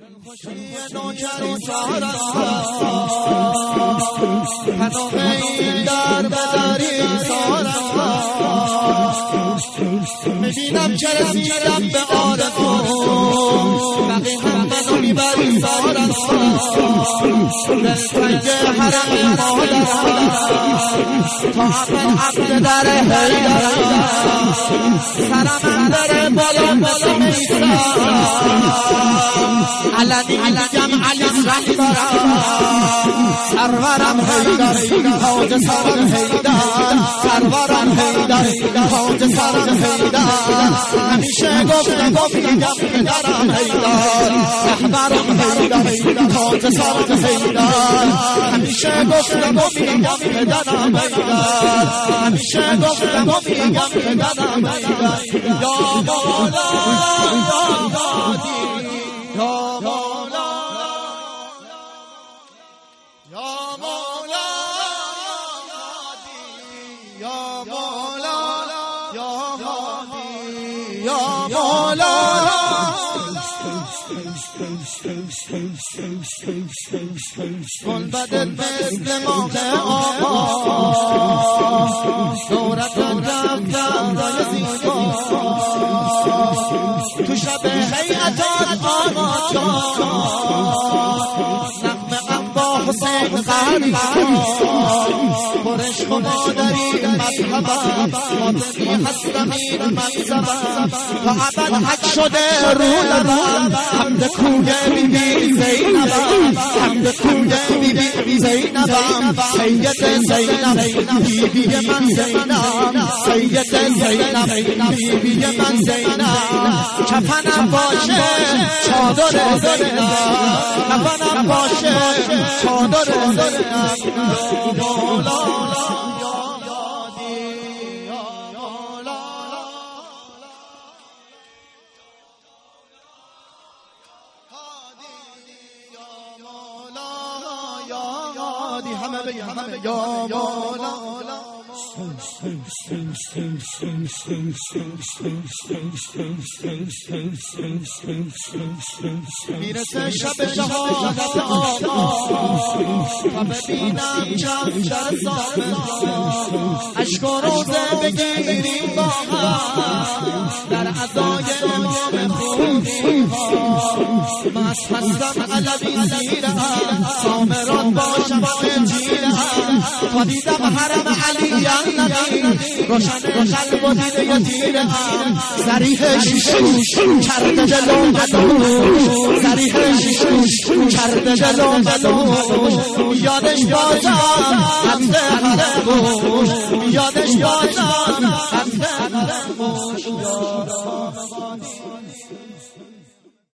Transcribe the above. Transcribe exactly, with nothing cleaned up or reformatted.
خوشی نوکری سهرم پناه این در بداری سهرم میبینم که رسیدم به آرزو بقیه هم منو میبری سهرم دلتنگ حرم مادرم تا اول عبد در حیدرم سرم اندر بالا مثل میسرم علنی میگم علی رهبرم سرورم حیدر تاج سرم حیدر سرورم حیدر تاج سرم حیدر همیشه گفتم میگم پدرم حیدر رهبرم حیدر تاج سرم حیدر همیشه گفتم میگم پدرم حیدر همیشه گفتم میگم پدرم حیدر یا مولا یا دادی یا مولا یا مولا یا مولا یا هادی یا مولا گلبدت مثل ماه آقا دورت رفتم رای زیبا تو شب حیعتان آقا نغمه ام با حسین غریب پرش و مادری مذهبم فاطمی هستم این مذهبم تا ابد حج شده رو لبم حمد کوی بیبی زینبم حمد کوی بیبی زینبم سید زینب بیبی من زینب سید زینب بیبی من زینب کفنم باشه چادر زینب کفنم باشه چادر زینب یا مولا همه بگیم همه یا مولا میرسه شب شهادت آقا تا ببینم چند در زامن عشق و روزه بگیریم با هم در عزای امام خوبی مست هستم علوی زیرم سامرات باشم انجیرم تا دیدم حرم علی نبی روشن قلب و دیده یتیرم صریح شیشوش کرده جلو بدوش صریح شیشوش کرده جلو بدوش یادش بازم حمد حرموش یادش بازم حمد حرموش